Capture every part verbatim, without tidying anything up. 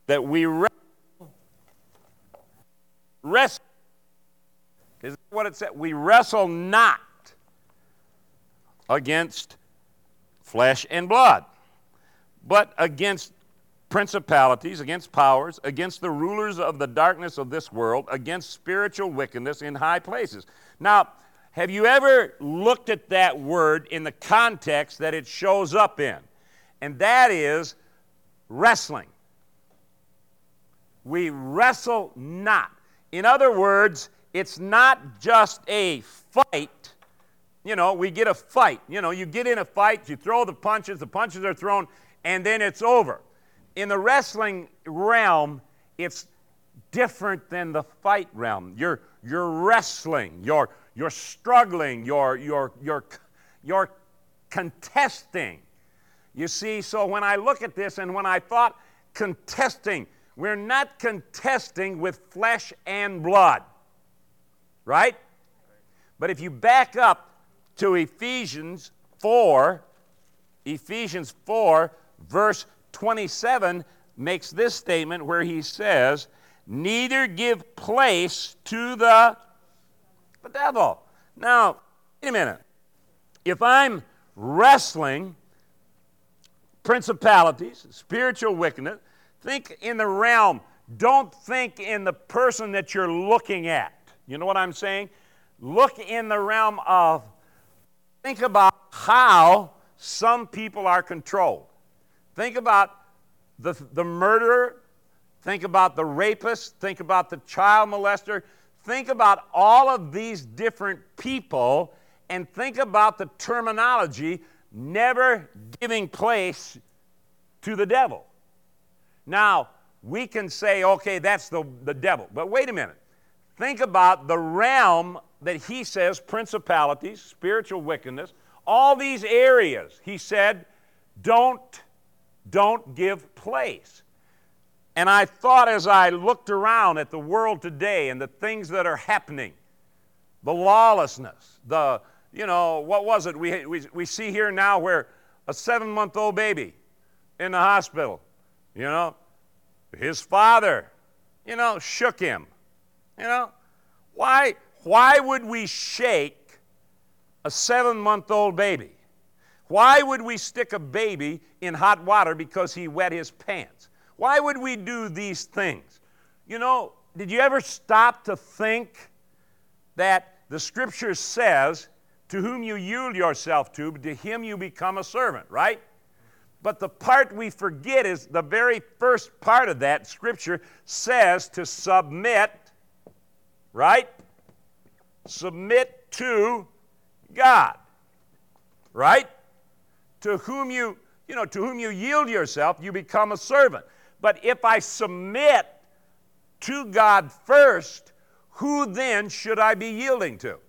that we wrestle, wrestle. Is that what it said? We wrestle not against flesh and blood, but against principalities, against powers, against the rulers of the darkness of this world, against spiritual wickedness in high places. Now, have you ever looked at that word in the context that it shows up in? And that is wrestling. We wrestle not. In other words, it's not just a fight. You know, we get a fight. You know, you get in a fight, you throw the punches, the punches are thrown, and then it's over. In the wrestling realm, it's different than the fight realm. You're you're wrestling, you're you're struggling, you're you're you're you're contesting. You see, so when I look at this and when I thought contesting, we're not contesting with flesh and blood. Right? But if you back up to Ephesians four, Ephesians four, verse twenty-seven makes this statement where he says, neither give place to the, the devil. Now, wait a minute. If I'm wrestling principalities, spiritual wickedness, think in the realm. Don't think in the person that you're looking at. You know what I'm saying? Look in the realm of, think about how some people are controlled. Think about the, the murderer. Think about the rapist. Think about the child molester. Think about all of these different people and think about the terminology never giving place to the devil. Now, we can say, okay, that's the, the devil. But wait a minute. Think about the realm that he says, principalities, spiritual wickedness, all these areas, he said, don't, don't give place. And I thought as I looked around at the world today and the things that are happening, the lawlessness, the, you know, what was it? We, we, we see here now where a seven-month-old baby in the hospital, you know, his father, you know, shook him. You know, why, why would we shake a seven-month-old baby? Why would we stick a baby in hot water because he wet his pants? Why would we do these things? You know, did you ever stop to think that the Scripture says, to whom you yield yourself to, to him you become a servant, right? But the part we forget is the very first part of that Scripture says to submit, right? Submit to God, right? To whom you, you know, to whom you yield yourself, you become a servant. But if I submit to God first, who then should I be yielding to?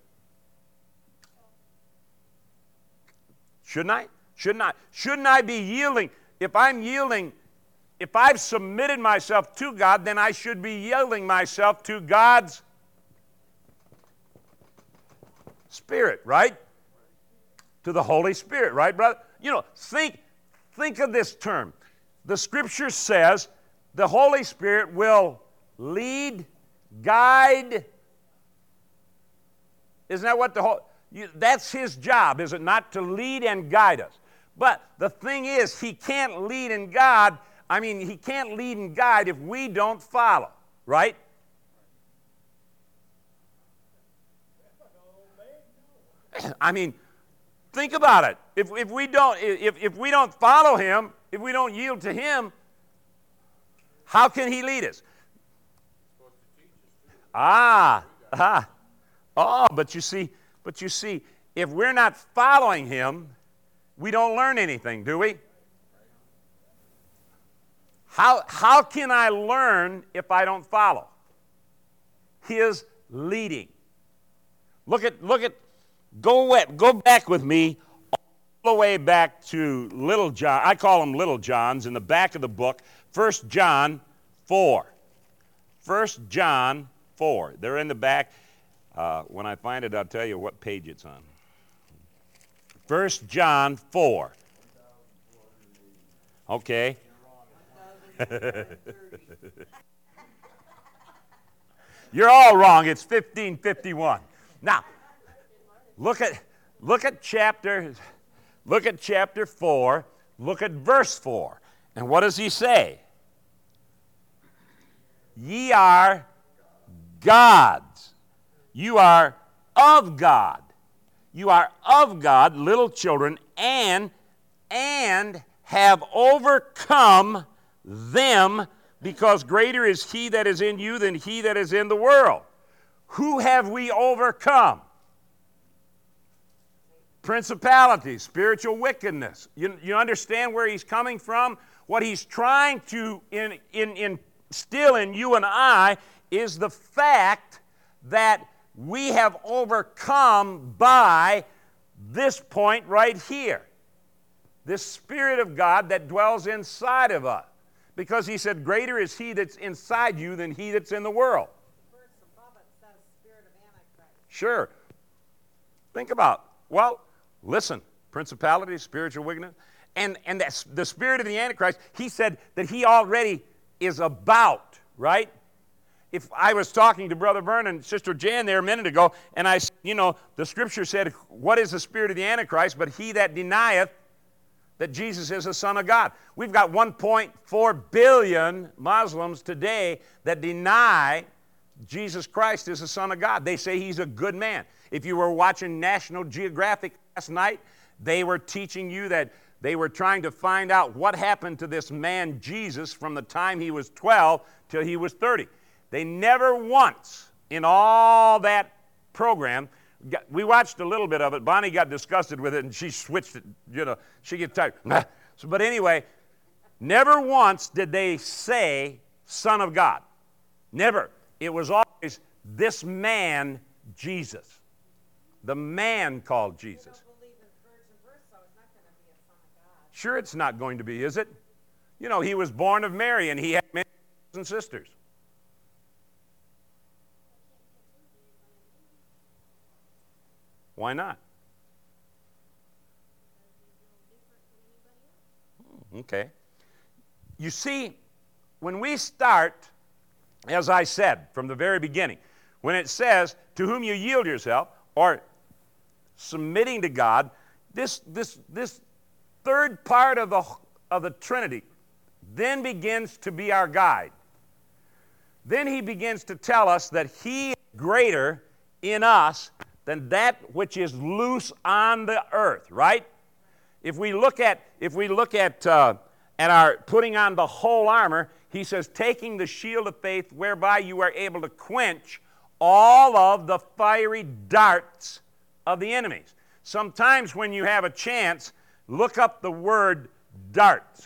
Shouldn't I? Shouldn't I? Shouldn't I be yielding? If I'm yielding, if I've submitted myself to God, then I should be yielding myself to God's Spirit, right? To the Holy Spirit, right, brother? You know, think, think of this term. The Scripture says the Holy Spirit will lead, guide. Isn't that what the whole, you, that's His job, is it not? To lead and guide us. But the thing is, He can't lead and guide, I mean, He can't lead and guide if we don't follow, right? I mean, think about it. If, if we don't, if, if we don't follow Him, if we don't yield to Him, how can He lead us? Ah, ah, oh, but you see, but you see, if we're not following Him, we don't learn anything, do we? How, how can I learn if I don't follow? His leading. Look at, look at, go, go back with me all the way back to Little John. I call them Little Johns in the back of the book, First John four. First John four. They're in the back. Uh, when I find it, I'll tell you what page it's on. First John four. Okay. You're all wrong. It's fifteen fifty-one. Now, look at look at chapter look at chapter four. Look at verse four. And what does he say? Ye are gods. You are of God. You are of God, little children, and and have overcome them, because greater is he that is in you than he that is in the world. Who have we overcome? Principalities, spiritual wickedness. You, you understand where he's coming from? What he's trying to in, in, instill in you and I is the fact that we have overcome by this point right here. This Spirit of God that dwells inside of us. Because he said, greater is he that's inside you than he that's in the world. Verse above it says Spirit of Antichrist. Sure. Think about, well, listen, principality, spiritual wickedness, and, and that's the spirit of the Antichrist, he said that he already is about, right? If I was talking to Brother Vernon and Sister Jan there a minute ago, and I, you know, the scripture said, what is the spirit of the Antichrist? But he that denieth that Jesus is the Son of God. We've got one point four billion Muslims today that deny Jesus Christ is the Son of God. They say he's a good man. If you were watching National Geographic last night, they were teaching you that they were trying to find out what happened to this man Jesus from the time he was twelve till he was thirty. They never once in all that program, we watched a little bit of it. Bonnie got disgusted with it and she switched it, you know, she gets tired. So, but anyway, never once did they say Son of God. Never. It was always this man, Jesus. The man called Jesus. You don't believe in virgin birth, so it's not going to be a Son of God. Sure, it's not going to be, is it? You know, he was born of Mary and he had many brothers and sisters. Why not? Okay. You see, when we start, as I said from the very beginning, when it says, to whom you yield yourself, or submitting to God, this, this, this third part of the, of the Trinity then begins to be our guide. Then he begins to tell us that he is greater in us than that which is loose on the earth, right? If we look at, if we look at, uh, at our putting on the whole armor, he says, taking the shield of faith whereby you are able to quench all of the fiery darts of the enemies. Sometimes when you have a chance, look up the word darts.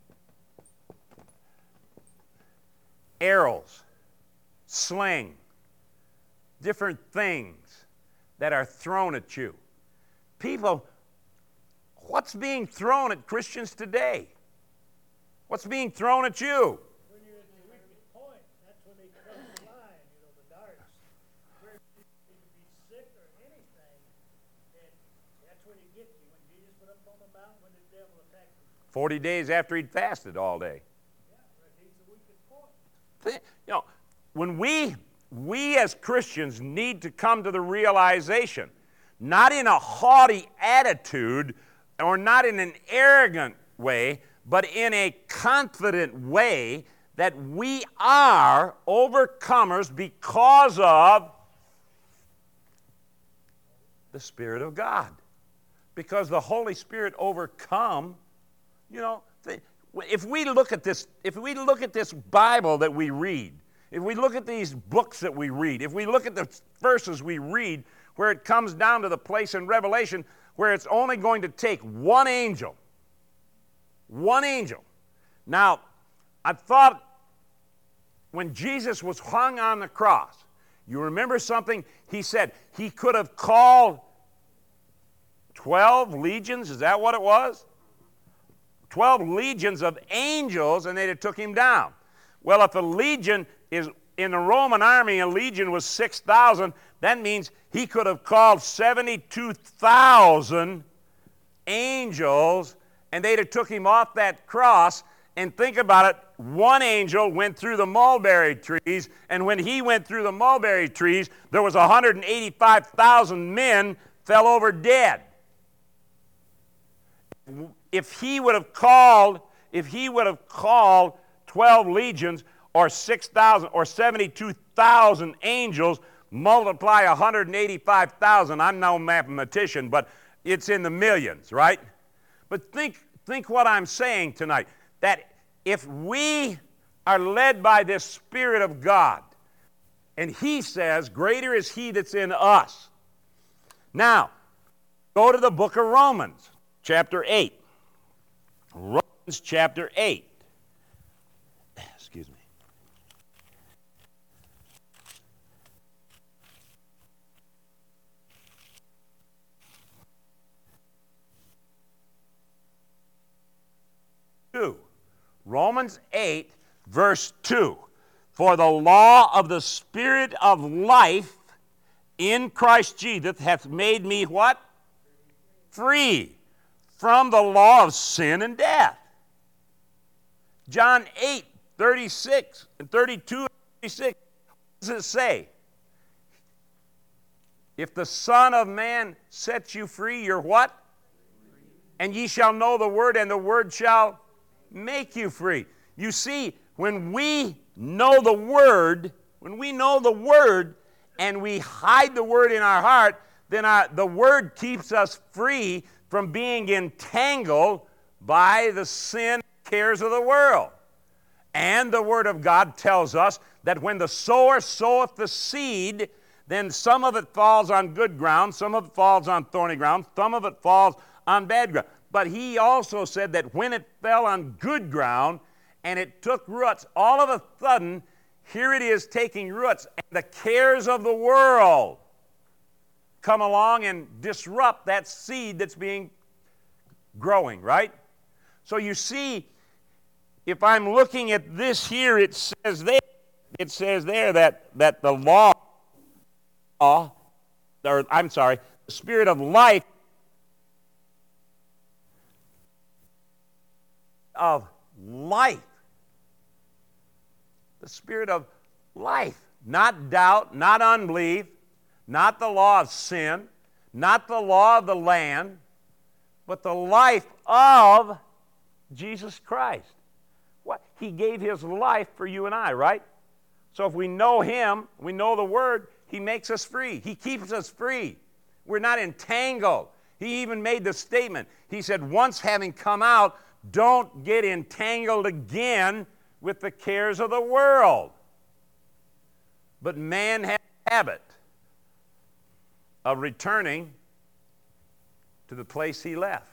Arrows, sling, different things that are thrown at you. People, what's being thrown at Christians today? What's being thrown at you? When you're at the wicked point, that's when they come flying, you know, the darts. Where you can be sick or anything, and that's when he gets you. When Jesus went up on the mountain, when the devil attacked him. Forty days after he'd fasted all day. Yeah, right, he's the weakest point. You know, when we we as Christians need to come to the realization, not in a haughty attitude or not in an arrogant way, but in a confident way, that we are overcomers because of the Spirit of God. Because the Holy Spirit overcome, you know, if we look at this, if we look at this Bible that we read, if we look at these books that we read, if we look at the verses we read, where it comes down to the place in Revelation where it's only going to take one angel, one angel. Now, I thought when Jesus was hung on the cross, you remember something? He said he could have called twelve legions, is that what it was? twelve legions of angels, and they'd have took him down. Well, if a legion is in the Roman army, a legion was six thousand, that means he could have called seventy-two thousand angels, and they'd have took him off that cross, And think about it, one angel went through the mulberry trees, and when he went through the mulberry trees, there was one hundred eighty-five thousand men fell over dead. If he would have called, if he would have called twelve legions or six thousand or seventy-two thousand angels, multiply one hundred eighty-five thousand. I'm no mathematician, but it's in the millions, right? But think, think what I'm saying tonight, that if we are led by this Spirit of God, and he says, greater is he that's in us. Now, go to the book of Romans, chapter eight. Romans chapter eight. Excuse me. Two. Romans eight, verse two. For the law of the Spirit of life in Christ Jesus hath made me what? Free from the law of sin and death. John eight, thirty-six and thirty-two and thirty-six. What does it say? If the Son of Man sets you free, you're what? And ye shall know the word, and the word shall make you free. You see, when we know the word, when we know the word and we hide the word in our heart, then our, the word keeps us free from being entangled by the sin cares of the world. And the word of God tells us that when the sower soweth the seed, then some of it falls on good ground, some of it falls on thorny ground, some of it falls on bad ground. But he also said that when it fell on good ground and it took roots, all of a sudden, here it is taking roots, and the cares of the world come along and disrupt that seed that's being growing, right? So you see, if I'm looking at this here, it says there, it says there that, that the law, or I'm sorry, the Spirit of life of life. The Spirit of life. Not doubt, not unbelief, not the law of sin, not the law of the land, but the life of Jesus Christ. What? He gave his life for you and I, right? So if we know him, we know the word, he makes us free. He keeps us free. We're not entangled. He even made the statement. He said, once having come out, don't get entangled again with the cares of the world. But man has a habit of returning to the place he left.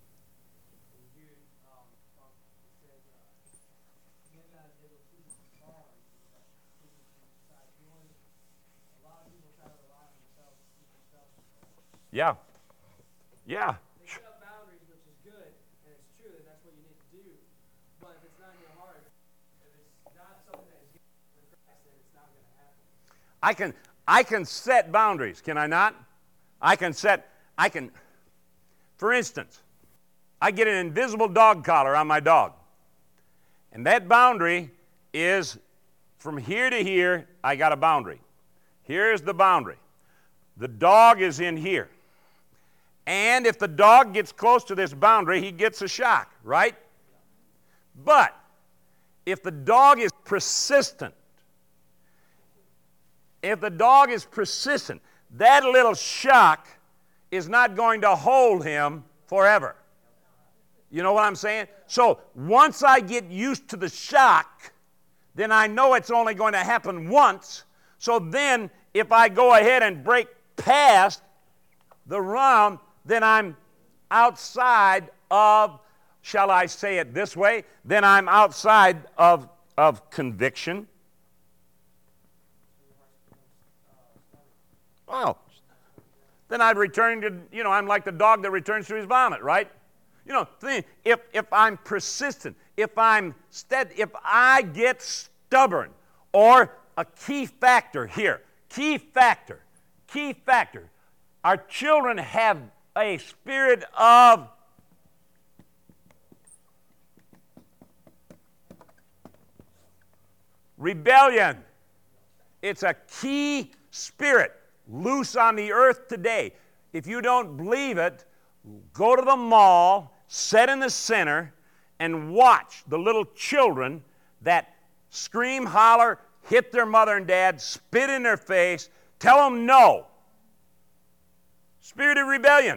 Yeah. Yeah. They set up boundaries, which is good, and it's true, and that's what you need to do. But if it's not in your heart, if it's not something that is given for Christ, then it's not going to happen. I can I can set boundaries, can I not? I can set, I can, for instance, I get an invisible dog collar on my dog. And that boundary is from here to here, I got a boundary. Here's the boundary. The dog is in here. And if the dog gets close to this boundary, he gets a shock, right? But if the dog is persistent, if the dog is persistent, that little shock is not going to hold him forever. You know what I'm saying? So once I get used to the shock, then I know it's only going to happen once. So then if I go ahead and break past the round, then I'm outside of, shall I say it this way, then I'm outside of, of conviction. Well, then I'd return to, you know, I'm like the dog that returns to his vomit, right? You know, if, if I'm persistent, if I'm stead, if I get stubborn, or a key factor here, key factor, key factor, our children have a spirit of rebellion. It's a key spirit loose on the earth today. If you don't believe it, go to the mall, sit in the center, and watch the little children that scream, holler, hit their mother and dad, spit in their face, tell them no. Spirit of rebellion.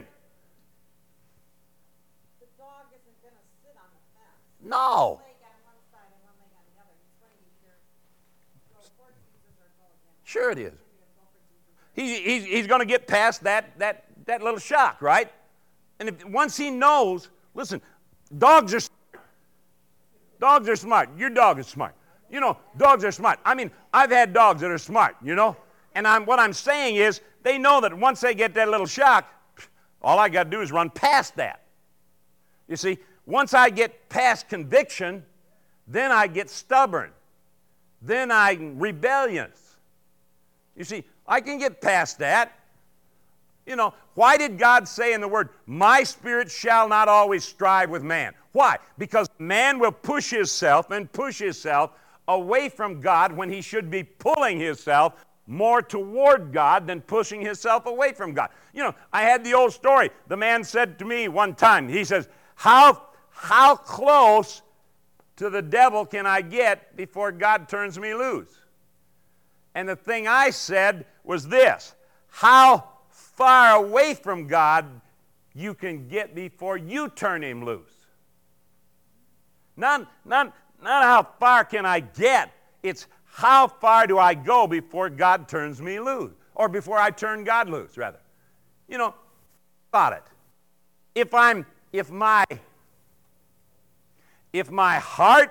The dog isn't going to sit on the fence. No. One leg on one side and one leg on the other. He's going to either go for Jesus or go against. Sure it is. He's, he's, he's going to get past that, that, that little shock, right? And if, once he knows, listen, dogs are smart. Dogs are smart. Your dog is smart. You know, dogs are smart. I mean, I've had dogs that are smart, you know? And I'm, what I'm saying is, they know that once they get that little shock, all I got to do is run past that. You see, once I get past conviction, then I get stubborn. Then I'm rebellious. You see, I can get past that. You know, why did God say in the Word, my spirit shall not always strive with man? Why? Because man will push himself and push himself away from God when he should be pulling himself more toward God than pushing himself away from God. You know, I had the old story. The man said to me one time, he says, how, how close to the devil can I get before God turns me loose? And the thing I said was this, how far away from God you can get before you turn him loose. Not, not, not how far can I get, it's how far do I go before God turns me loose? Or before I turn God loose, rather. You know, about it. If I'm, if my, if my heart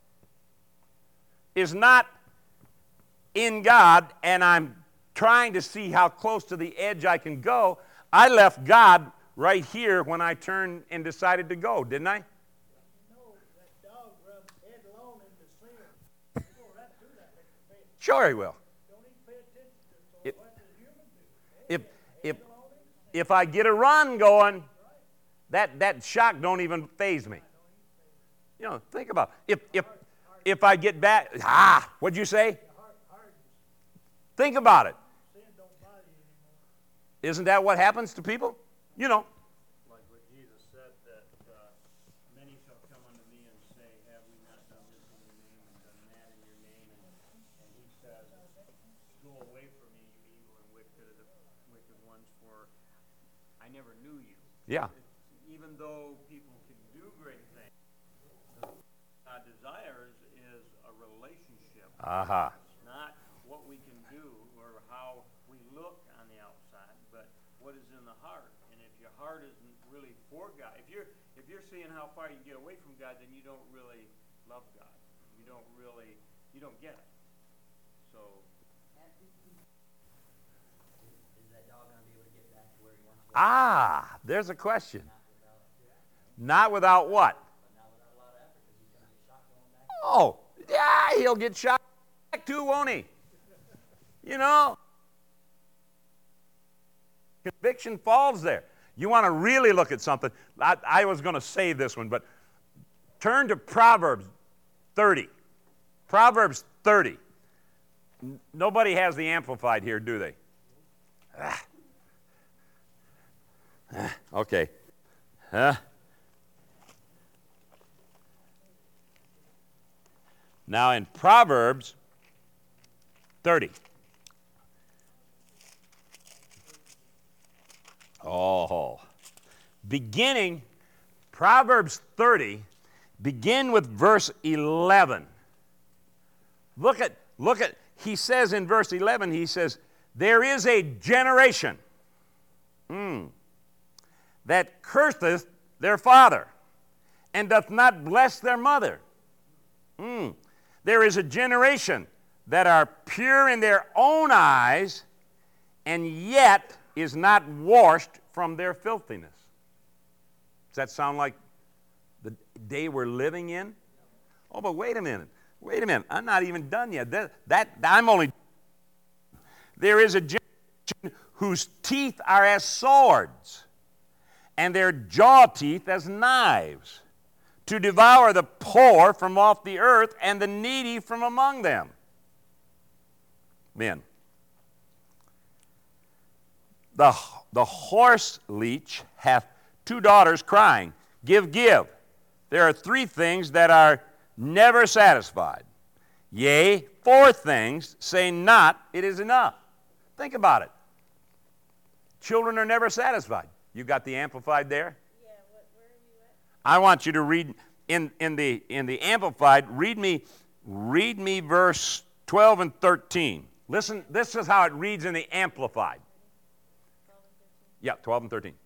is not in God and I'm trying to see how close to the edge I can go, I left God right here when I turned and decided to go, didn't I? You know, that dog runs headlong into sin. He'll go right through that like a fish. Sure he will. Don't even pay attention to it. So If- what does human do? If, if, if I get a run going, that, that shock don't even faze me. You know, think about it. If, if, if I get back, ah, what'd you say? Think about it. Sin don't bother you anymore. Isn't that what happens to people? You know. Like what Jesus said, that uh, many shall come unto me and say, have we not done this in your name and done that in your name? And, and he says, go away from me, you evil and wicked, wicked ones, for I never knew you. Yeah. Even though people can do great things, what God desires is a relationship. Aha. It's not what we can do or how we look on the outside, but what is in the heart. And if your heart isn't really for God, if you're if you're seeing how far you can get away from God, then you don't really love God. You don't really you don't get it. So Is that dog going to be able to get back to where he wants to go? Ah, there's a question. Not without what? Not without a lot of effort, because he's going to get shot going back. Oh, yeah, he'll get shot back too, won't he? You know, conviction falls there. You want to really look at something. I, I was going to say this one, but turn to Proverbs thirty. Proverbs thirty. N- Nobody has the Amplified here, do they? Ah. Ah, okay. Huh? Now in Proverbs thirty. Oh. Beginning, Proverbs thirty, begin with verse eleven. Look at, look at, he says in verse eleven, he says, there is a generation mm, that curseth their father, and doth not bless their mother. Mm. There is a generation that are pure in their own eyes, and yet is not washed from their filthiness. Does that sound like the day we're living in? Oh, but wait a minute. Wait a minute. I'm not even done yet. That, that I'm only. There is a generation whose teeth are as swords, and their jaw teeth as knives, to devour the poor from off the earth and the needy from among them. men. The, the horse leech hath two daughters crying, Give, give. There are three things that are never satisfied. Yea, four things say not, it is enough. Think about it. Children are never satisfied. You got the Amplified there? Yeah, what, where are you at? I want you to read in, in the in the Amplified, read me, read me verse twelve and thirteen. Listen, this is how it reads in the Amplified. twelve and thirteen. Yeah, twelve and thirteen.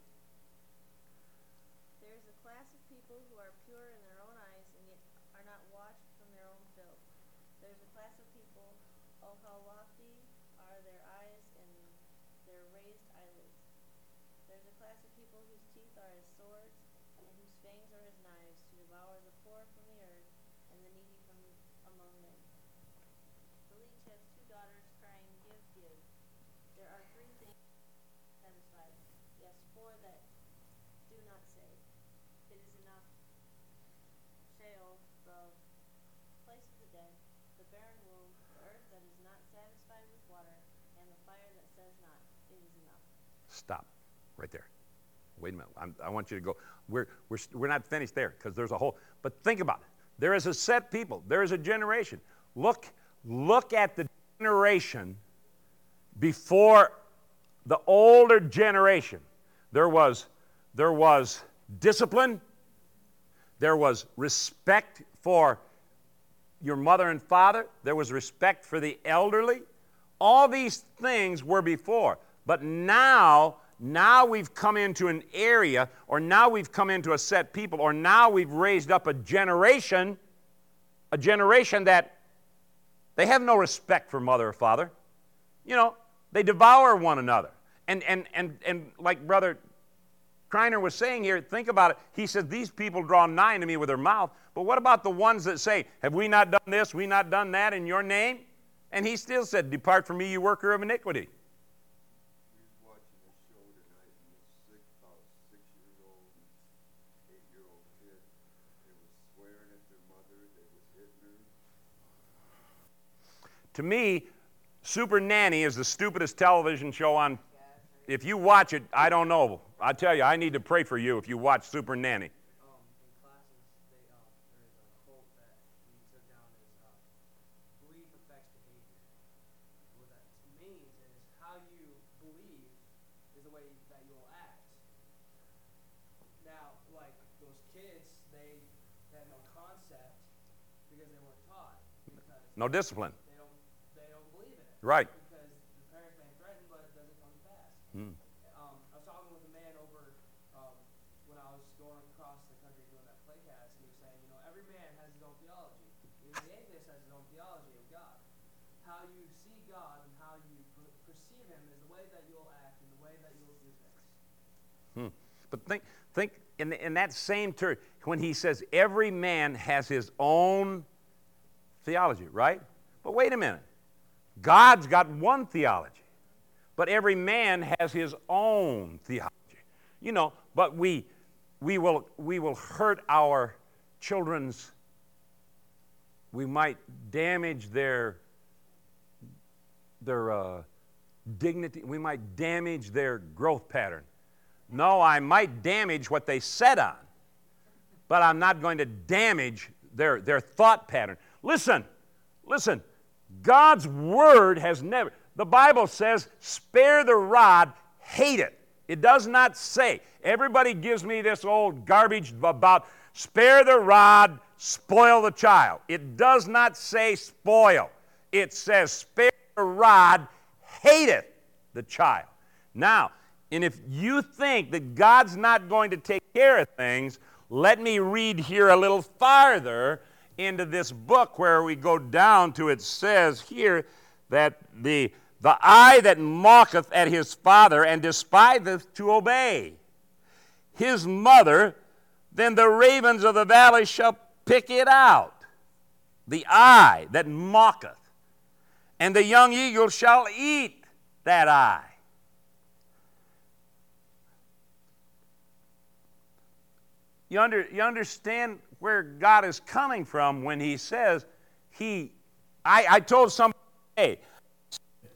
There is a class of people who are pure in their own eyes and yet are not washed from their own filth. There is a class of people, oh how lofty are their eyes and their raised eyelids. There is a class of people whose teeth are as swords and whose fangs are as knives to devour the poor from the earth and the needy from among men. The leech has two daughters crying, Give, give. There are three things satisfied, yes, four that do not say, It is enough. Sheol, the place of the dead, the barren womb, the earth that is not satisfied with water, and the fire that says not, It is enough. Stop right there. Wait a minute. I'm, I want you to go. We're, we're, we're not finished there because there's a whole. But think about it. There is a set people. There is a generation. Look, look at the generation before the older generation. There was, there was discipline. There was respect for your mother and father. There was respect for the elderly. All these things were before. But now, now we've come into an area, or now we've come into a set people, or now we've raised up a generation, a generation that they have no respect for mother or father. You know, they devour one another. And and and and like Brother Kreiner was saying here, think about it. He said, these people draw nigh to me with their mouth. But what about the ones that say, have we not done this, we not done that in your name? And he still said, depart from me, you worker of iniquity. To me, Super Nanny is the stupidest television show on. If you watch it, I don't know. I tell you, I need to pray for you if you watch Super Nanny. Um, in classes, they, um, there is a quote that we took down is, uh, belief affects behavior. What that means is how you believe is the way that you'll act. Now, like those kids, they, they had no concept because they weren't taught. Because No discipline. they don't, they don't believe in it. Right. Because the parents may threaten, but it doesn't come to pass. Hmm. Um, I was talking with a man over um, when I was going across the country doing that playcast. He was saying, you know, every man has his own theology. Even the atheist has his own theology of God. How you see God and how you per- perceive Him is the way that you'll act and the way that you'll do things. Hmm. But think, think in, in that same term, when he says every man has his own theology, right? But wait a minute. God's got one theology. But every man has his own theology. You know, but we we will we will hurt our children's, we might damage their their uh, dignity, we might damage their growth pattern. No, I might damage what they set on, but I'm not going to damage their, their thought pattern. Listen, listen, God's word has never, the Bible says, spare the rod, hate it. It does not say. Everybody gives me this old garbage about spare the rod, spoil the child. It does not say spoil. It says spare the rod, hateth the child. Now, and if you think that God's not going to take care of things, let me read here a little farther into this book where we go down to, it says here that the The eye that mocketh at his father and despiseth to obey his mother, then the ravens of the valley shall pick it out. The eye that mocketh, and the young eagle shall eat that eye. You, under, you understand where God is coming from when he says, he, I, I told somebody, hey,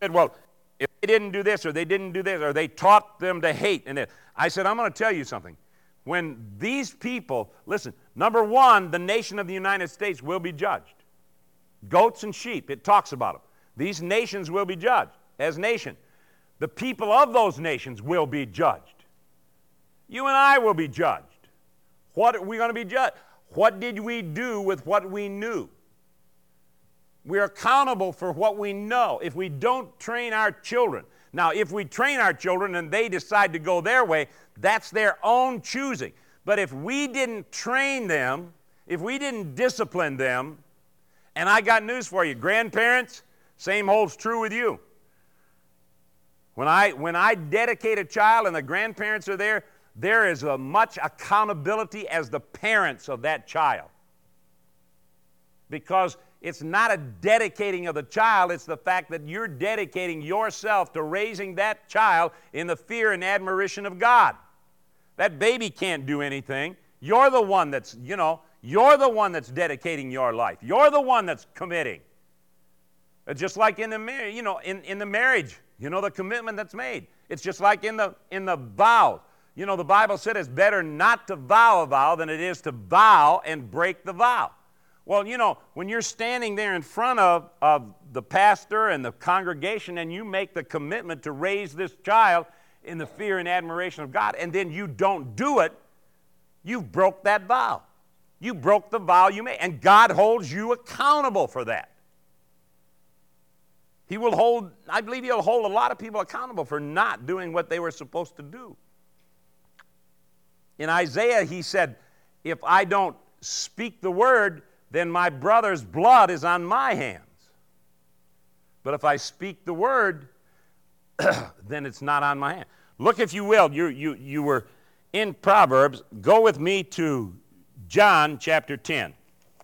said, well, if they didn't do this or they didn't do this or they taught them to hate. And it, I said, I'm going to tell you something. When these people, listen, number one, the nation of the United States will be judged. Goats and sheep, it talks about them. These nations will be judged as nation. The people of those nations will be judged. You and I will be judged. What are we going to be judged? What did we do with what we knew? We're accountable for what we know. If we don't train our children, now if we train our children and they decide to go their way, that's their own choosing. But if we didn't train them, if we didn't discipline them, and I got news for you, grandparents, same holds true with you. When I, when I dedicate a child and the grandparents are there, there is as much accountability as the parents of that child. Because it's not a dedicating of the child, it's the fact that you're dedicating yourself to raising that child in the fear and admiration of God. That baby can't do anything. You're the one that's, you know, you're the one that's dedicating your life. You're the one that's committing. Just like in the marriage, you know, in, in the marriage, you know, the commitment that's made. It's just like in the in the vows. You know, the Bible said it's better not to vow a vow than it is to vow and break the vow. Well, you know, when you're standing there in front of, of the pastor and the congregation and you make the commitment to raise this child in the fear and admiration of God, and then you don't do it, you've broke that vow. You broke the vow you made, and God holds you accountable for that. He will hold, I believe he'll hold a lot of people accountable for not doing what they were supposed to do. In Isaiah, he said, if I don't speak the word, then my brother's blood is on my hands. But if I speak the word, then it's not on my hand. Look, if you will, you, you, you were in Proverbs. Go with me to John chapter ten.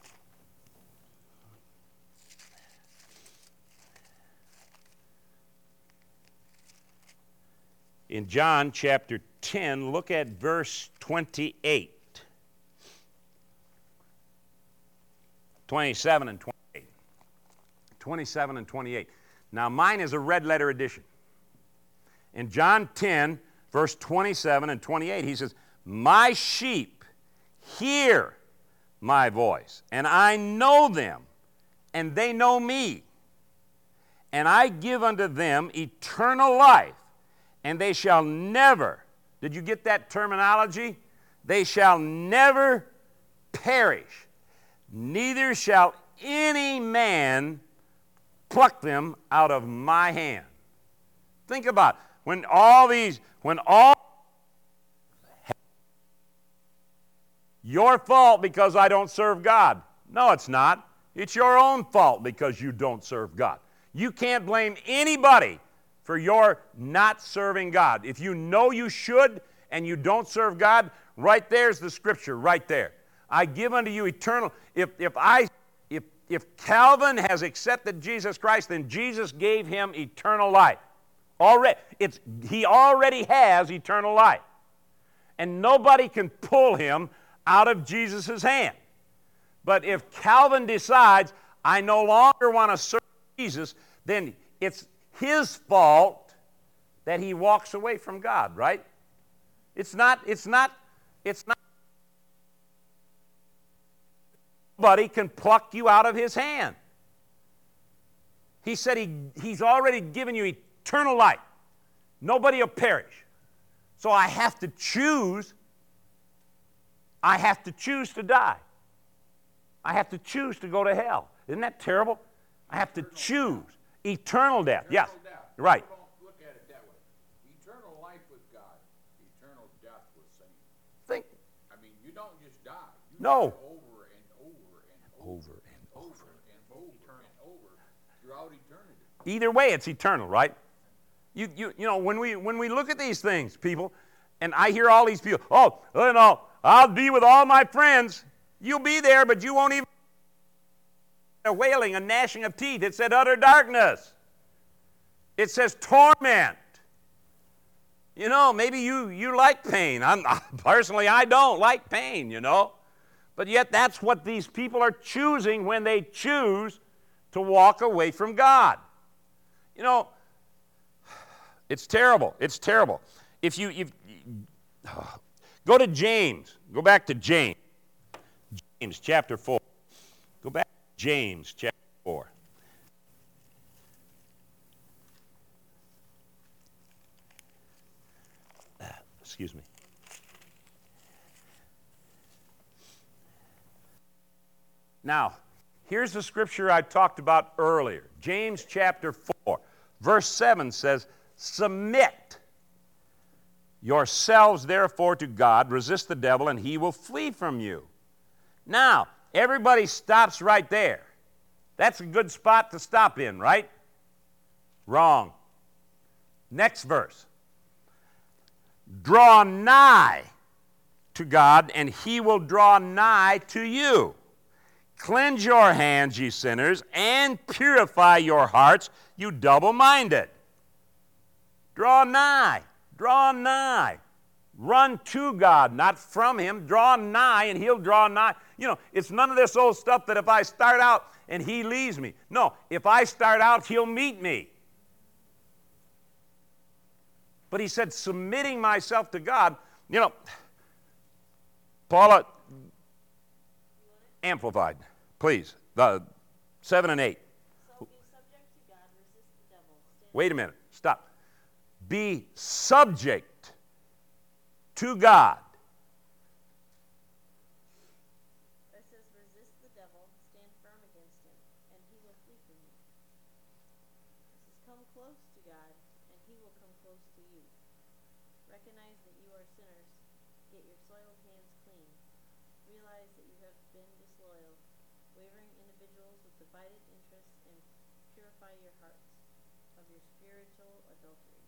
In John chapter ten, look at verse twenty-eight. twenty-seven and twenty-eight. twenty-seven and twenty-eight. Now mine is a red letter edition. In John ten, verse twenty-seven and twenty-eight, he says, my sheep hear my voice, and I know them, and they know me. And I give unto them eternal life, and they shall never, did you get that terminology? They shall never perish, neither shall any man pluck them out of my hand. Think about it. When all these, when all, your fault because I don't serve God. No, it's not. It's your own fault because you don't serve God. You can't blame anybody for your not serving God. If you know you should and you don't serve God, right there's the scripture, right there. I give unto you eternal. If if I if if Calvin has accepted Jesus Christ, then Jesus gave him eternal life. Already, it's he already has eternal life. And nobody can pull him out of Jesus' hand. But if Calvin decides, I no longer want to serve Jesus, then it's his fault that he walks away from God, right? It's not, it's not, it's not. Nobody can pluck you out of his hand. He said he, he's already given you eternal life. Nobody will perish. So I have to choose. I have to choose to die. I have to choose to go to hell. Isn't that terrible? I have to choose eternal death. Yes, Eternal death. right. People don't look at it that way. Eternal life with God, eternal death with Satan. Think. I mean, you don't just die. You No. die over and over and over, Over and over and over and over throughout eternity. Either way, it's eternal, right? You, you, you know, when we when we look at these things, people, and I hear all these people, oh, you know, I'll be with all my friends. You'll be there, but you won't even. A wailing, a gnashing of teeth. It said utter darkness. It says torment. You know, maybe you, you like pain. I'm, personally, I don't like pain, you know. But yet that's what these people are choosing when they choose to walk away from God. You know, It's terrible. It's terrible. If you, if, go to James. Go back to James. James chapter four. Go back to James chapter four. Excuse me. Now, here's the scripture I talked about earlier. James chapter four, verse seven says, submit yourselves therefore to God, resist the devil, and he will flee from you. Now, everybody stops right there. That's a good spot to stop in, right? Wrong. Next verse. Draw nigh to God, and he will draw nigh to you. Cleanse your hands, ye sinners, and purify your hearts, you double-minded. Draw nigh. Draw nigh. Run to God, not from him. Draw nigh, and he'll draw nigh. You know, it's none of this old stuff that if I start out and he leaves me. No, if I start out, he'll meet me. But he said, submitting myself to God. You know, Paula, amplified, please. The seven and eight. So be subject to God, resist the devil. Stand Wait a minute. Stop. Be subject to God. It says, resist the devil, stand firm against him, and he will flee from you. It says, come close to God, and he will come close to you. Recognize that you are sinners. Get your soiled hands clean. Realize that you have been disloyal, wavering individuals with divided interests, and purify your hearts of your spiritual adultery.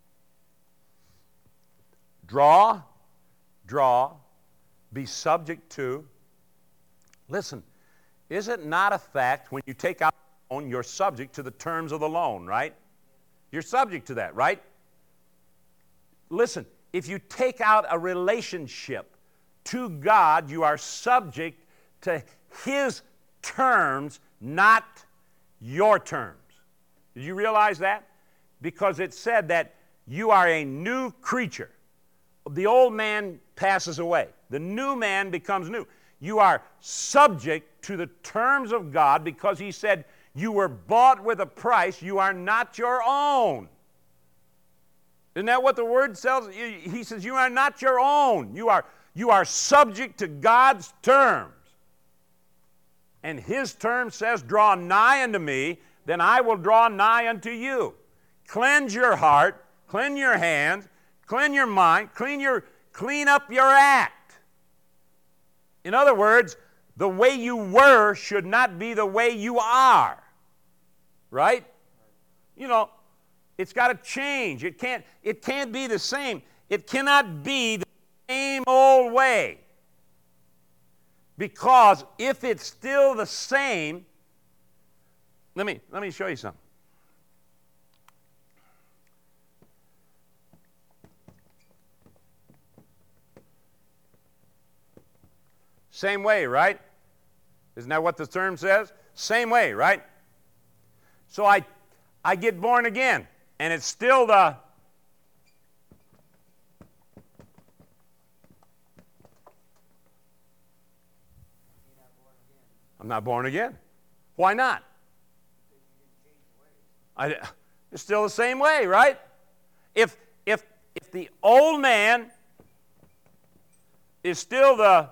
Draw, draw, be subject to. Listen, is it not a fact when you take out a loan, you're subject to the terms of the loan, right? You're subject to that, right? Listen, if you take out a relationship to God, you are subject to his terms, not your terms. Did you realize that? Because it said that you are a new creature. The old man passes away. The new man becomes new. You are subject to the terms of God because he said you were bought with a price. You are not your own. Isn't that what the word says? He says you are not your own. You are, you are subject to God's terms. And his term says, draw nigh unto me, then I will draw nigh unto you. Cleanse your heart, cleanse your hands, clean your mind, clean your, clean up your act. In other words, the way you were should not be the way you are. Right? You know, it's got to change. It can't, it can't be the same. It cannot be the same old way. Because if it's still the same, let me, let me show you something. Same way, right? Isn't that what the term says? Same way, right? So I, I get born again, and it's still the I'm not born again. Why not? I, it's still the same way, right? If, if, if the old man is still the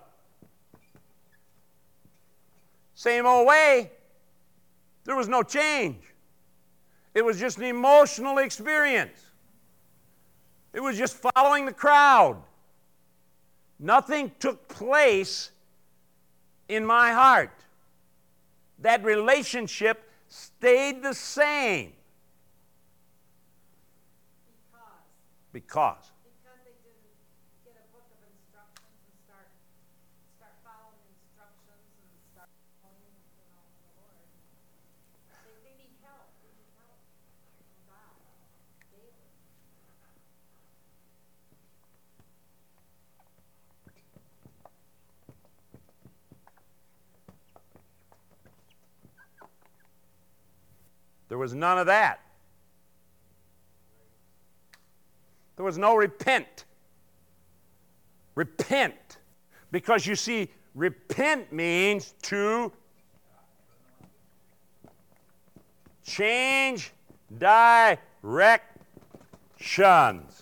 same old way, there was no change. It was just an emotional experience. It was just following the crowd. Nothing took place in my heart. That relationship stayed the same. Because. Because. Because they didn't get a book of instructions and start start following instructions and start following, you know, the Lord. They, they need help. They need help from God daily. There was none of that. There was no repent. Repent. Because you see, repent means to change directions.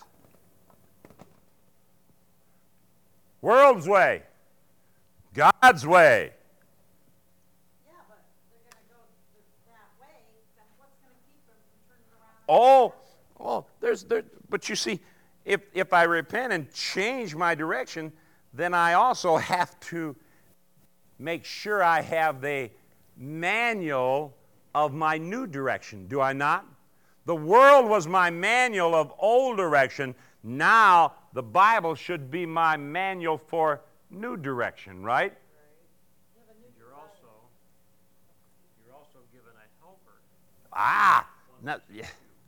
World's way. God's way. Yeah, but they're gonna go th- that way, then what's gonna keep them from turning around? Oh, oh, there's there, but you see, if if I repent and change my direction, then I also have to make sure I have the manual of my new direction, do I not? The world was my manual of old direction. Now the Bible should be my manual for new direction, right? You're also, you're also given a helper. Ah, not, yeah.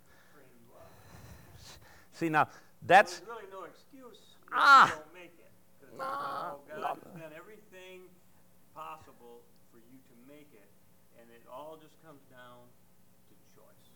See now, that's There's really no excuse if Ah. you don't make it. 'Cause, No, oh, God no. has done everything possible for you to make it, and it all just comes down to choice.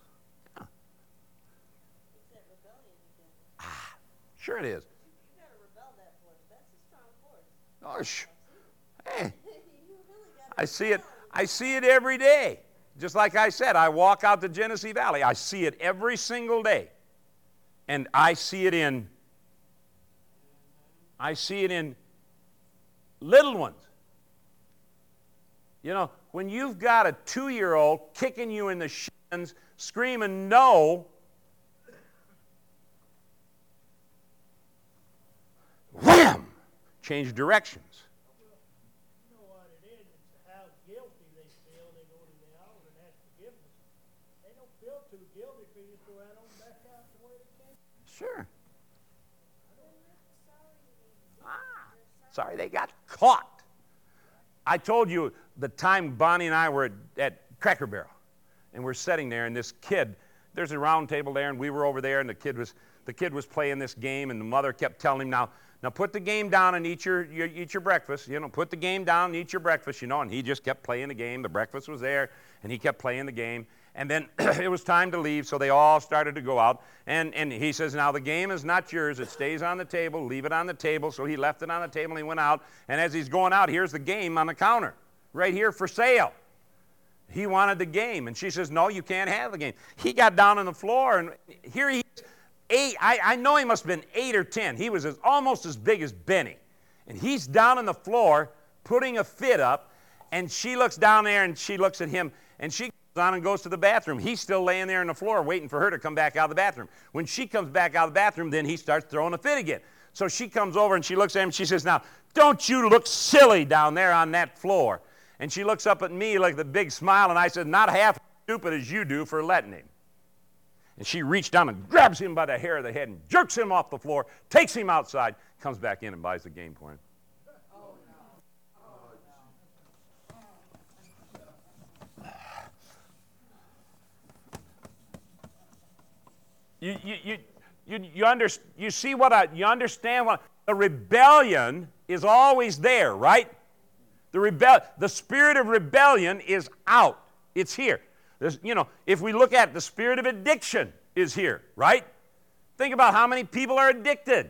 It's that rebellion again. sure it is. You gotta rebel that force. That's a strong force. Oh, sh- hey, You really gotta I see it. rebel. I see it every day. Just like I said, I walk out to Genesee Valley. I see it every single day. And I see it in I see it in little ones. You know, when you've got a two-year-old kicking you in the shins, screaming no, wham! Change directions. You know what it is, it's how guilty they feel, they go to the altar and ask forgiveness. They don't feel too guilty for you to go right on back out the way they came. Sure. Ah, sorry, they got caught. I told you the time Bonnie and I were at, at Cracker Barrel, and we're sitting there, and this kid, there's a round table there, and we were over there, and the kid was the kid was playing this game, and the mother kept telling him, now, now put the game down and eat your, your eat your breakfast. You know, put the game down and eat your breakfast. You know, and he just kept playing the game. The breakfast was there, and he kept playing the game. And then it was time to leave, so they all started to go out. And, and he says, now the game is not yours. It stays on the table. Leave it on the table. So he left it on the table, and he went out. And as he's going out, here's the game on the counter, right here for sale. He wanted the game. And she says, no, you can't have the game. He got down on the floor, and here he is, eight. I, I know he must have been eight or ten. He was as, almost as big as Benny. And he's down on the floor putting a fit up, and she looks down there, and she looks at him, and she on and goes to the bathroom. He's still laying there on the floor waiting for her to come back out of the bathroom. When she comes back out of the bathroom, then he starts throwing a fit again. So she comes over and she looks at him and she says, now, don't you look silly down there on that floor. And she looks up at me like the big smile, and I said, not half as stupid as you do for letting him. And she reached down and grabs him by the hair of the head and jerks him off the floor, takes him outside, comes back in and buys the game for him. You, you, you, you, you, under, you see what I, you understand what, the rebellion is always there, right? The, rebel, the spirit of rebellion is out. It's here. There's, you know, if we look at it, the spirit of addiction is here, right? Think about how many people are addicted.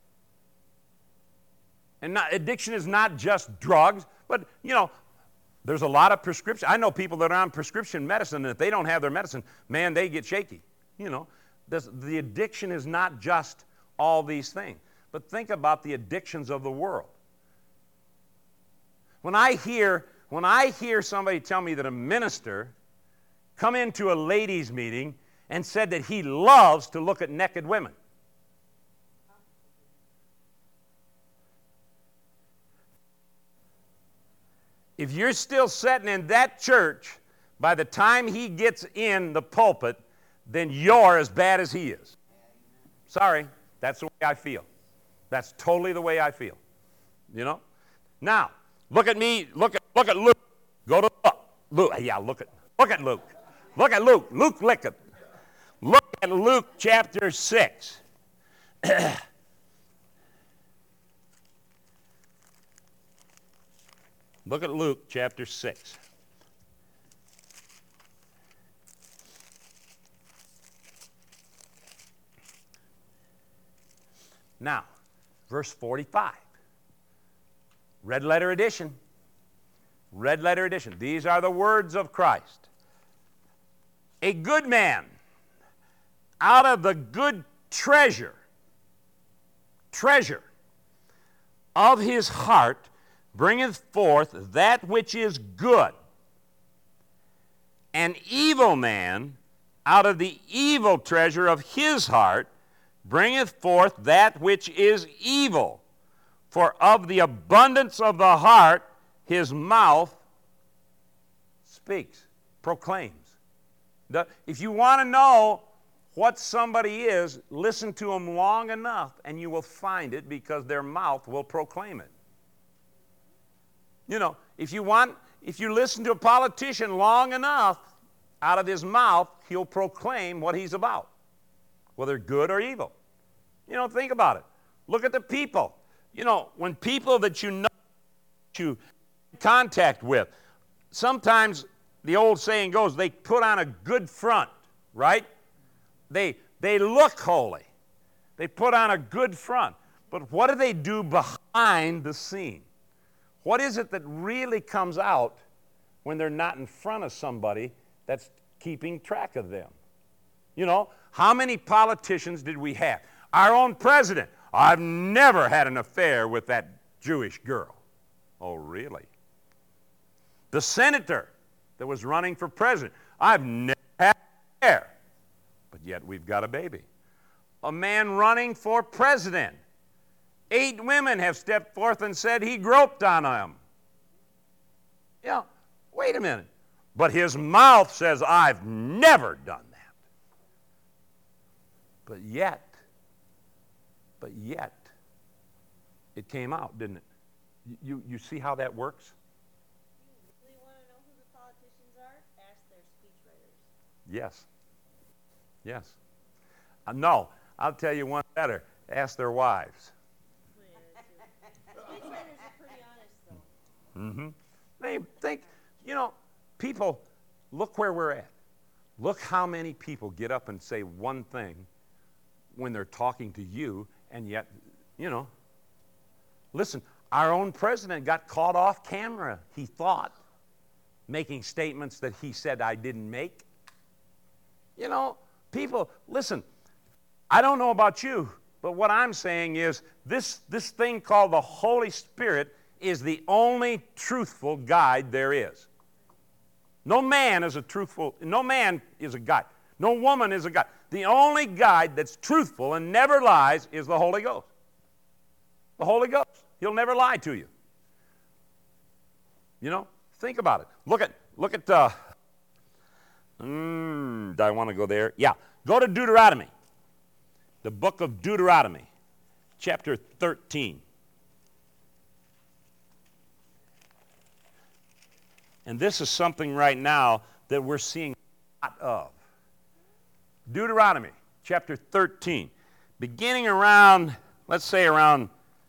And not, addiction is not just drugs, but, you know, there's a lot of prescription. I know people that are on prescription medicine, and if they don't have their medicine, man, they get shaky, you know. This, the addiction is not just all these things. But think about the addictions of the world. When I hear, when I hear somebody tell me that a minister come into a ladies' meeting and said that he loves to look at naked women. If you're still sitting in that church, by the time he gets in the pulpit, then you're as bad as he is. Sorry, that's the way I feel. That's totally the way I feel. You know? Now, look at me, look at look at Luke. Go to Luke. Luke. Yeah, look at look at Luke. Look at Luke. Luke lick it. Look at Luke chapter six. Look at Luke chapter six. Now, verse forty-five. Red letter edition. Red letter edition. These are the words of Christ. A good man out of the good treasure, treasure of his heart bringeth forth that which is good. An evil man out of the evil treasure of his heart bringeth forth that which is evil. For of the abundance of the heart his mouth speaks, proclaims. The, if you want to know what somebody is, listen to them long enough and you will find it, because their mouth will proclaim it. You know, if you want, if you listen to a politician long enough, out of his mouth he'll proclaim what he's about, whether good or evil. You know, think about it. Look at the people. You know, when people that you know, that you contact with, sometimes the old saying goes, they put on a good front, right? They, they look holy. They put on a good front. But what do they do behind the scene? What is it that really comes out when they're not in front of somebody that's keeping track of them? You know, how many politicians did we have? Our own president. I've never had an affair with that Jewish girl. Oh, really? The senator that was running for president. I've never had an affair. But yet we've got a baby. A man running for president. Eight women have stepped forth and said he groped on them. Yeah, wait a minute. But his mouth says, I've never done that. But yet, but yet, it came out, didn't it? You, you see how that works? You really want to know who the politicians are? Ask their speechwriters. Yes. Yes. Uh, no, I'll tell you one better. Ask their wives. Speechwriters are pretty honest, though. Mm-hmm. They think, you know, people, look where we're at. Look how many people get up and say one thing when they're talking to you, and yet, you know, listen, our own president got caught off camera, he thought, making statements that he said I didn't make. You know, people, listen, I don't know about you, but what I'm saying is this, this thing called the Holy Spirit is the only truthful guide there is. No man is a truthful, no man is a guide. No woman is a guide. The only guide that's truthful and never lies is the Holy Ghost. The Holy Ghost. He'll never lie to you. You know, think about it. Look at, look at, uh, mm, do I want to go there? Yeah. Go to Deuteronomy. The book of Deuteronomy, chapter thirteen. And this is something right now that we're seeing a lot of. Deuteronomy, chapter thirteen. Beginning around, let's say around,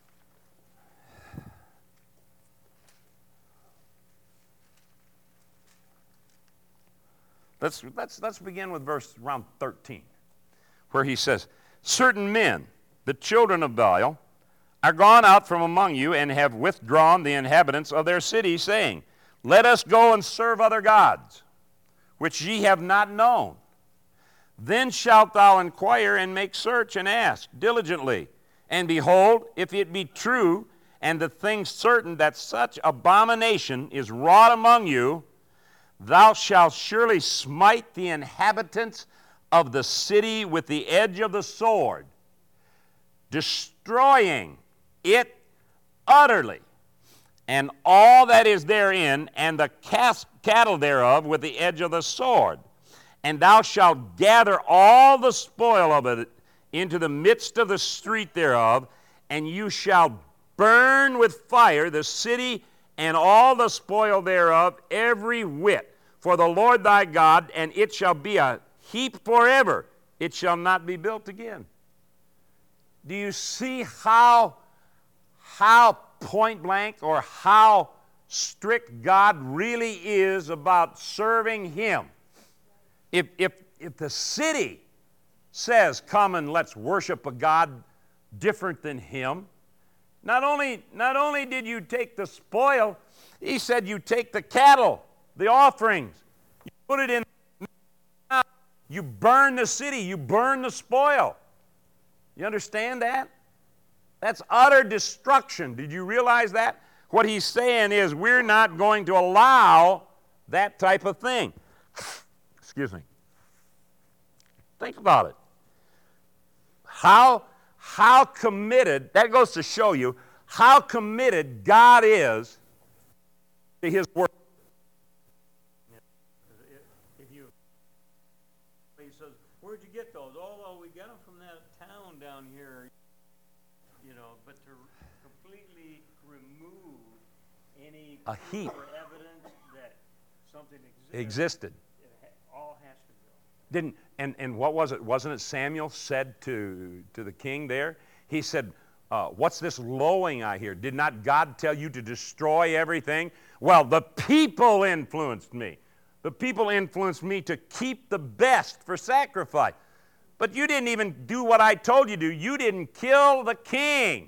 let's, let's, let's begin with verse around thirteen, where he says, certain men, the children of Belial, are gone out from among you and have withdrawn the inhabitants of their city, saying, let us go and serve other gods, which ye have not known. Then shalt thou inquire and make search and ask diligently. And behold, if it be true, and the thing certain that such abomination is wrought among you, thou shalt surely smite the inhabitants of the city with the edge of the sword, destroying it utterly, and all that is therein, and the cattle thereof with the edge of the sword. And thou shalt gather all the spoil of it into the midst of the street thereof, and you shall burn with fire the city and all the spoil thereof, every whit, for the Lord thy God, and it shall be a heap forever. It shall not be built again. Do you see how, how point blank or how strict God really is about serving Him? If, if, if the city says, come and let's worship a God different than him. Not only, not only did you take the spoil, he said you take the cattle, the offerings, you put it in, you burn the city, you burn the spoil. You understand that? That's utter destruction. Did you realize that? What he's saying is we're not going to allow that type of thing. Excuse me. Think about it. How, how committed, that goes to show you how committed God is to his word. If you, he says, where'd you get those? Oh, well, we got them from that town down here. You know, but to completely remove any A heap. or evidence that something existed, Existed. it ha- all has to go. Didn't, and, and what was it? Wasn't it Samuel said to, to the king there? He said, uh, what's this lowing I hear? Did not God tell you to destroy everything? Well, the people influenced me. The people influenced me to keep the best for sacrifice. But you didn't even do what I told you to. You didn't kill the king.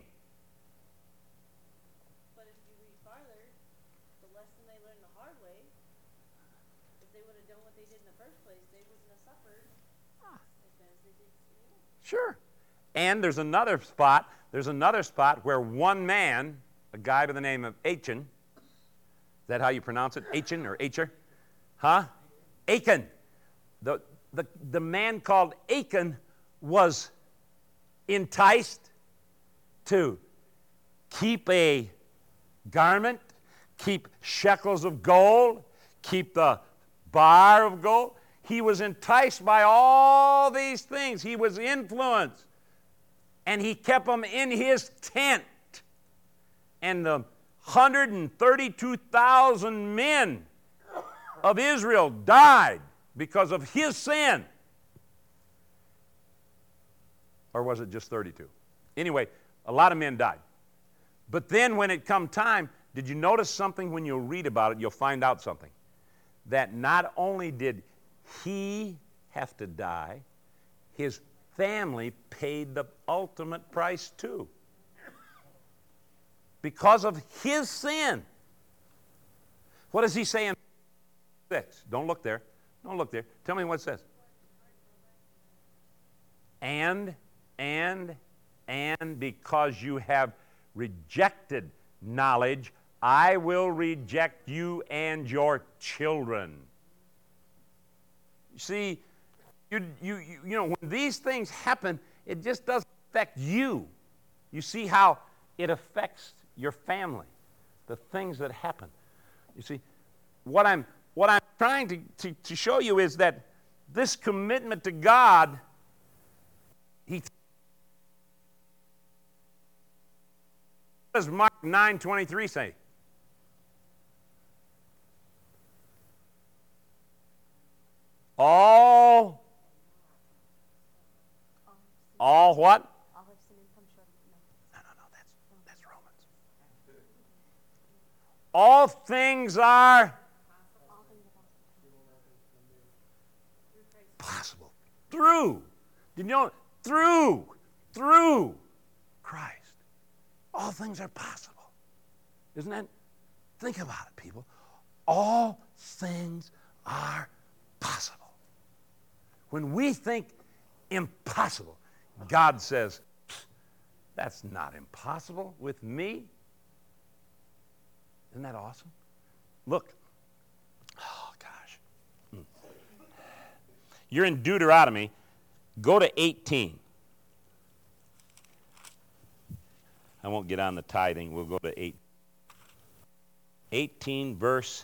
But if you read farther, the lesson they learned the hard way, if they would have done what they did in the first place, they wouldn't have suffered as bad as they did. You know? Sure. And there's another spot, there's another spot where one man, a guy by the name of Achan, is that how you pronounce it? Achan or Acher? Huh? Achan. The, the, the man called Achan was enticed to keep a garment, keep shekels of gold, keep the bar of gold. He was enticed by all these things. He was influenced. And he kept them in his tent. And the one hundred thirty-two thousand men of Israel died because of his sin. Or was it just thirty-two? Anyway, a lot of men died. But then when it come time, did you notice something? When you'll read about it, you'll find out something. That not only did he have to die, his family paid the ultimate price too. Because of his sin. What does he say in six? Don't look there. Don't look there. Tell me what it says. And, and, and because you have rejected knowledge, I will reject you and your children. You see, you, you, you, you know, when these things happen, it just doesn't affect you. You see how it affects your family, the things that happen. You see, what I'm, what I'm trying to, to, to show you is that this commitment to God, he, what does Mark nine twenty-three say? All, all what? All have sinned and come short of the No, no, no, that's, that's Romans. All things are possible through. Did you know? Through, through Christ. All things are possible. Isn't that? Think about it, people. All things are possible. When we think impossible, God says, that's not impossible with me. Isn't that awesome? Look. Oh, gosh. Hmm. You're in Deuteronomy. Go to eighteen. I won't get on the tithing. We'll go to eight. eighteen, verse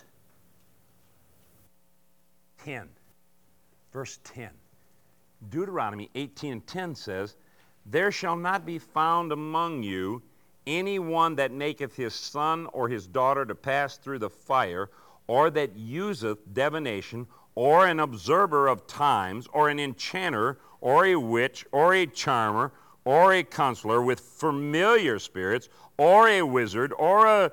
ten. Verse ten. Deuteronomy eighteen and ten says, there shall not be found among you any one that maketh his son or his daughter to pass through the fire, or that useth divination, or an observer of times, or an enchanter, or a witch, or a charmer, or a counselor with familiar spirits, or a wizard, or a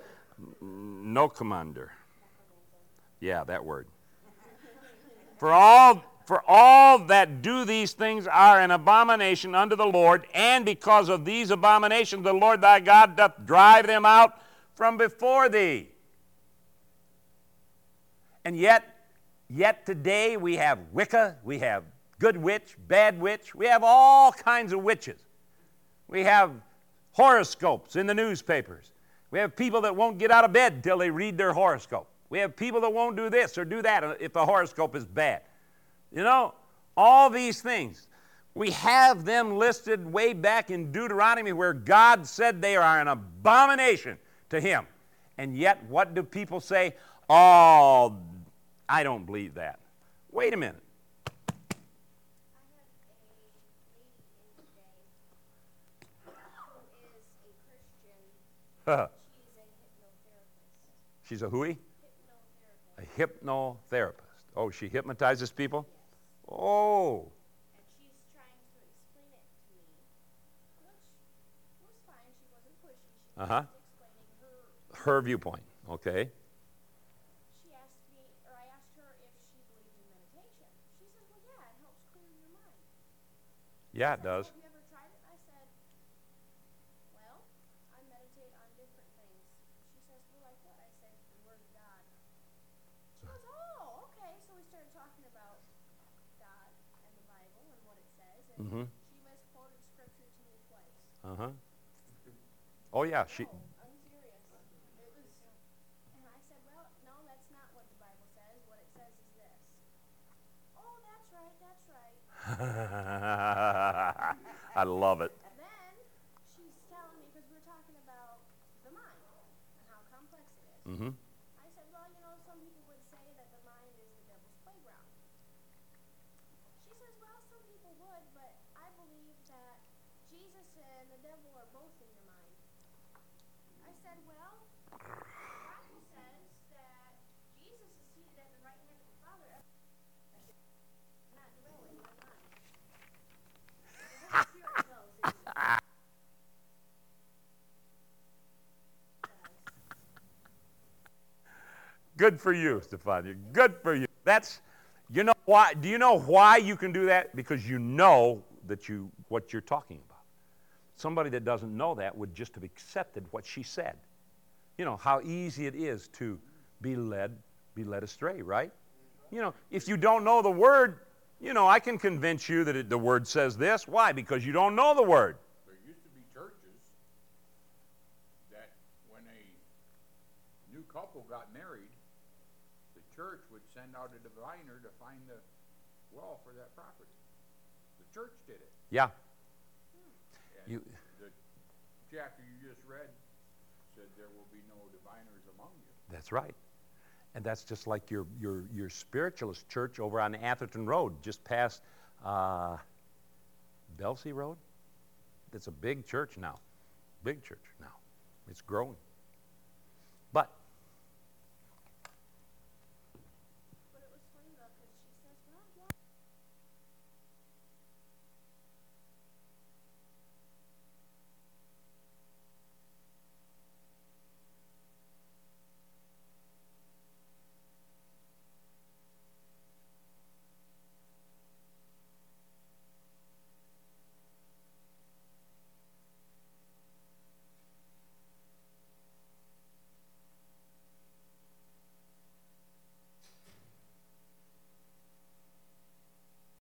no commander. Yeah, that word. For all For all that do these things are an abomination unto the Lord, and because of these abominations the Lord thy God doth drive them out from before thee. And yet, yet today we have Wicca, we have good witch, bad witch, we have all kinds of witches. We have horoscopes in the newspapers. We have people that won't get out of bed until they read their horoscope. We have people that won't do this or do that if the horoscope is bad. You know, all these things. We have them listed way back in Deuteronomy where God said they are an abomination to him. And yet, what do people say? Oh, I don't believe that. Wait a minute. I had a lady in today who is a Christian. She's a hypnotherapist. She's a whoey? Hypnotherapist. A hypnotherapist. Oh, she hypnotizes people? Oh. And she's trying to explain it to me, which was fine. She wasn't pushy. She was Uh-huh. just explaining her. Her viewpoint. Okay. She asked me, or I asked her if she believed in meditation. She says, well, yeah, it helps clear your mind. Yeah, it I said, does. have you ever tried it? I said, well, I meditate on different things. She says, well, like what? I said, the Word of God. She goes, oh, okay. So we started talking about God and the Bible and what it says. And Mhm. she misquoted scripture to me twice. Uh-huh. Oh, yeah. She. No, I'm serious. It was, and I said, well, no, that's not what the Bible says. What it says is this. Oh, that's right, that's right. I love it. And then she's telling me, because we're talking about the mind and how complex it is. Mm-hmm. I said, well, you know, some people would say that the mind is the devil's playground. She says, well, some people would, but I believe that Jesus and the devil are both in your mind. I said, well, the Bible says that Jesus is seated at the right hand of the Father. I said, not dwelling in my mind. The Holy Spirit dwells in me. Good for you, Stefania. Good for you. That's, you know why? Do you know why you can do that? Because you know that you what you're talking about. Somebody that doesn't know that would just have accepted what she said. You know how easy it is to be led, be led astray, right? You know, if you don't know the word, you know, I can convince you that it, the word says this. Why? Because you don't know the word. There used to be churches that when a new couple got married, the church would send out a diviner to find the well for that property. The church did it. Yeah. And You, the chapter you just read said there will be no diviners among you. that's right. And that's just like your your your spiritualist church over on Atherton Road, just past uh, Belsey Road. It's a big church now. Big church now. It's growing. But